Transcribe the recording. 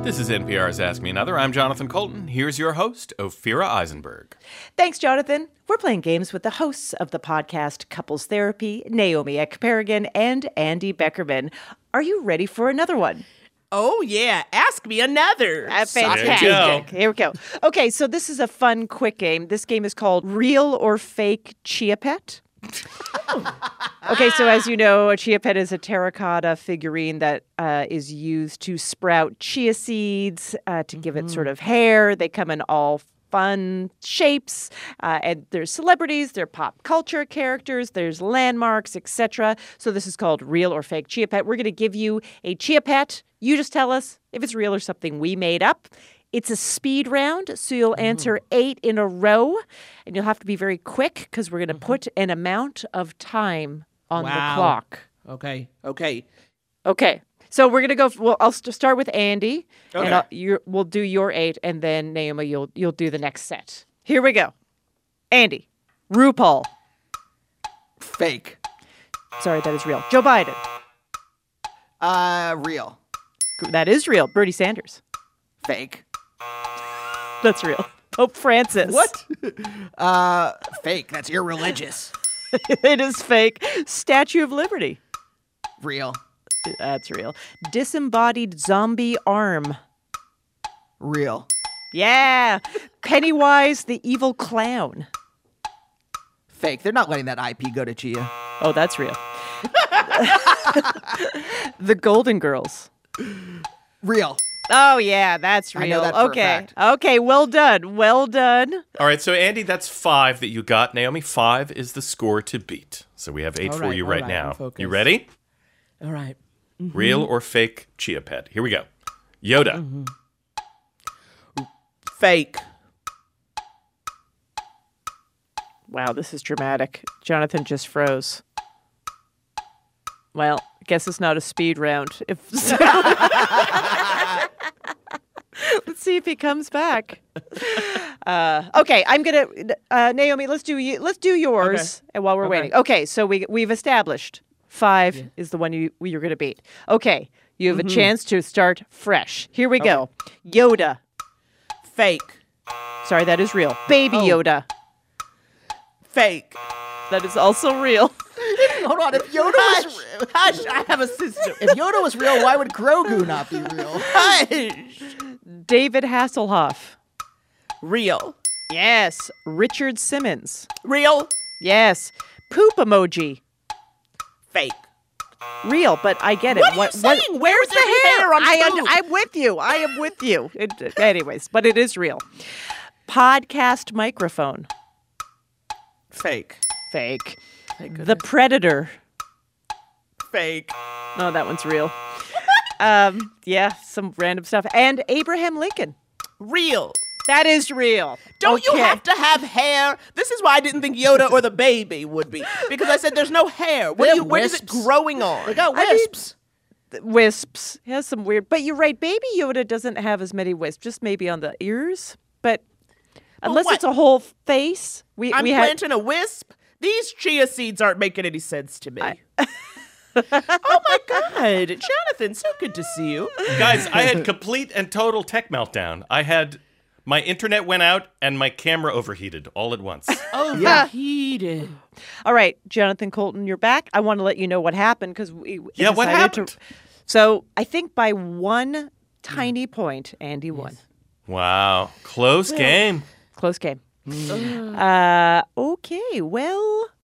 This is NPR's Ask Me Another. I'm Jonathan Colton. Here's your host, Ophira Eisenberg. Thanks, Jonathan. We're playing games with the hosts of the podcast Couples Therapy, Naomi Ekperigin and Andy Beckerman. Are you ready for another one? Oh, yeah. Ask me another. Fantastic. Here we go. Okay, so this is a fun, quick game. This game is called Real or Fake Chia Pet. Okay, so as you know, a chia pet is a terracotta figurine that is used to sprout chia seeds to give it sort of hair. They come in all fun shapes, and there's celebrities, there are pop culture characters, there's landmarks, etc. So this is called Real or Fake Chia Pet. We're going to give you a chia pet. You just tell us if it's real or something we made up. It's a speed round, so you'll answer 8 in a row, and you'll have to be very quick because we're going to put an amount of time on the clock. Okay. Okay. So we're going to go. Well, I'll start with Andy, Okay. and we'll do your 8, and then Naomi, you'll do the next set. Here we go. Andy, RuPaul. Fake. Sorry, that is real. Joe Biden. Real. That is real. Bernie Sanders. Fake. That's real. Pope Francis. What? Fake. That's irreligious. It is fake. Statue of Liberty. Real. That's real. Disembodied zombie arm. Real. Yeah. Pennywise the evil clown. Fake. They're not letting that IP go to Chia. Oh, that's real. The Golden Girls. Real. Oh, yeah, that's real. I know that for a okay. fact. Okay, well done. Well done. All right, so Andy, that's 5 that you got. Naomi, 5 is the score to beat. So we have 8 All for right, you all right right, now. I'm focused. You ready? All right. Real or fake chia pet? Here we go. Yoda. Fake. Wow, this is dramatic. Jonathan just froze. Well, I guess it's not a speed round. Let's see if he comes back. Okay, I'm gonna Naomi. Let's do yours, and while we're Okay. waiting. Okay, so we've established 5 is the one you're gonna beat. Okay, you have a chance to start fresh. Here we go. Yoda. Fake. Sorry, that is real. Baby Yoda. Fake. That is also real. Hold on. If Yoda was Hush, I have a sister. if Yoda was real, why would Grogu not be real? Hush. David Hasselhoff. Real. Yes. Richard Simmons. Real. Yes. Poop emoji. Fake. Real, but I get it. What are you saying? Where's the hair on poop? I'm with you. I am with you. Anyways, but it is real. Podcast microphone. Fake. Fake. The Predator. Fake. No, that one's real. Yeah, some random stuff. And Abraham Lincoln. Real. That is real. Don't you Okay. have to have hair? This is why I didn't think Yoda or the baby would be. Because I said there's no hair. They have Where is it wisps. growing on? They got I mean, wisps. Wisps. He has some weird. But you're right. Baby Yoda doesn't have as many wisps, just maybe on the ears. But unless what? it's a whole face, I'm we had. planting a wisp. These chia seeds aren't making any sense to me. Oh my God, Jonathan, so good to see you. Guys, I had complete and total tech meltdown. My internet went out and my camera overheated all at once. Overheated. All right, Jonathan Colton, you're back. I want to let you know what happened because we Yeah, what decided happened? So I think by one tiny point, Andy won. Wow. Close game. Close game. Okay, well,